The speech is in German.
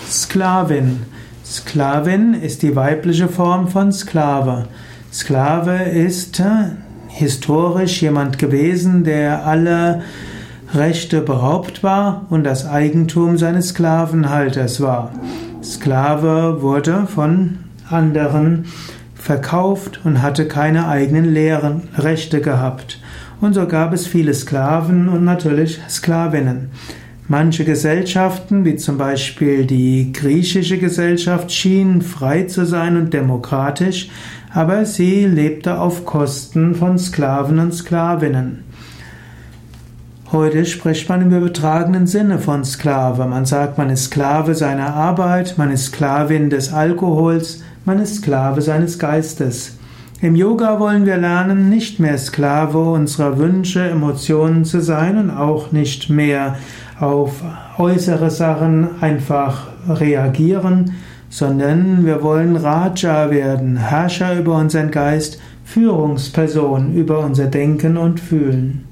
Sklavin. Sklavin ist die weibliche Form von Sklave. Sklave ist historisch jemand gewesen, der aller Rechte beraubt war und das Eigentum seines Sklavenhalters war. Sklave wurde von anderen verkauft und hatte keine eigenen Rechte gehabt. Und so gab es viele Sklaven und natürlich Sklavinnen. Manche Gesellschaften, wie zum Beispiel die griechische Gesellschaft, schienen frei zu sein und demokratisch, aber sie lebte auf Kosten von Sklaven und Sklavinnen. Heute spricht man im übertragenen Sinne von Sklave. Man sagt, man ist Sklave seiner Arbeit, man ist Sklavin des Alkohols, man ist Sklave seines Geistes. Im Yoga wollen wir lernen, nicht mehr Sklave unserer Wünsche, Emotionen zu sein und auch nicht mehr auf äußere Sachen einfach reagieren, sondern wir wollen Raja werden, Herrscher über unseren Geist, Führungsperson über unser Denken und Fühlen.